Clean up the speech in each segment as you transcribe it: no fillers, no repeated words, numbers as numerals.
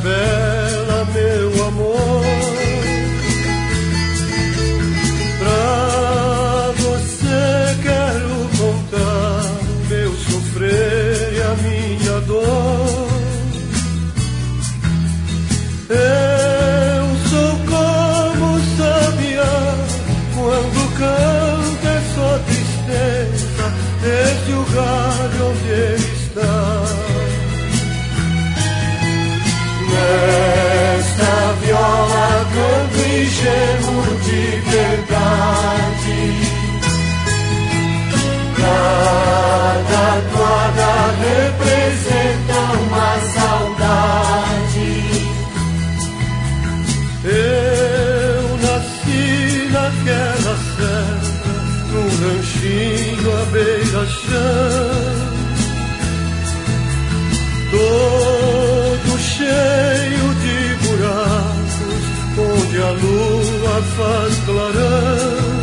revela meu amor. Pra você quero contar meu sofrer e a minha dor. Eu sou como sabiá, quando canta é só tristeza, desde o galho onde ele está. Nesta viola canto e gemo de verdade. Cada toada representa uma saudade. Eu nasci naquela serra, num ranchinho à beira-chão, todo cheio de buracos, onde a lua faz clarão.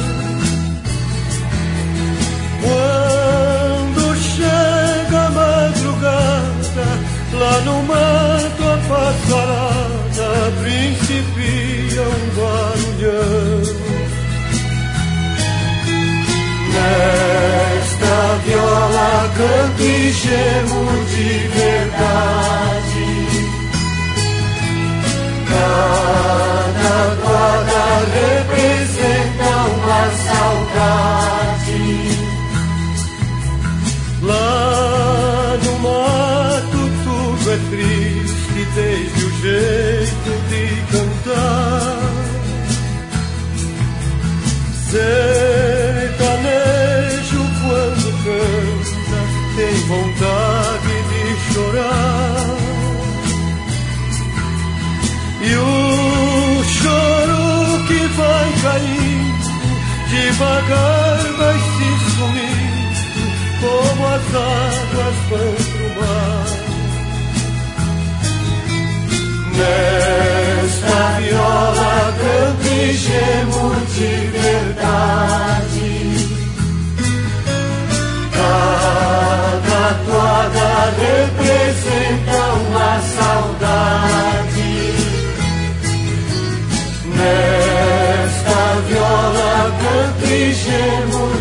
Quando chega a madrugada, lá no mato a passarada principia um barulhão. Nesta viola canto e gemo de verdade. Cada toada representa uma saudade. Lá no mato tudo é triste, desde o jeito de cantar. Sertanejo quando canta tem vontade de chorar. E o choro que vai caindo devagar vai se sumindo, como as águas vão pro mar. Nesta viola canto e gemo de verdade. Cada toada representa uma saudade. Nesta viola canto e gemo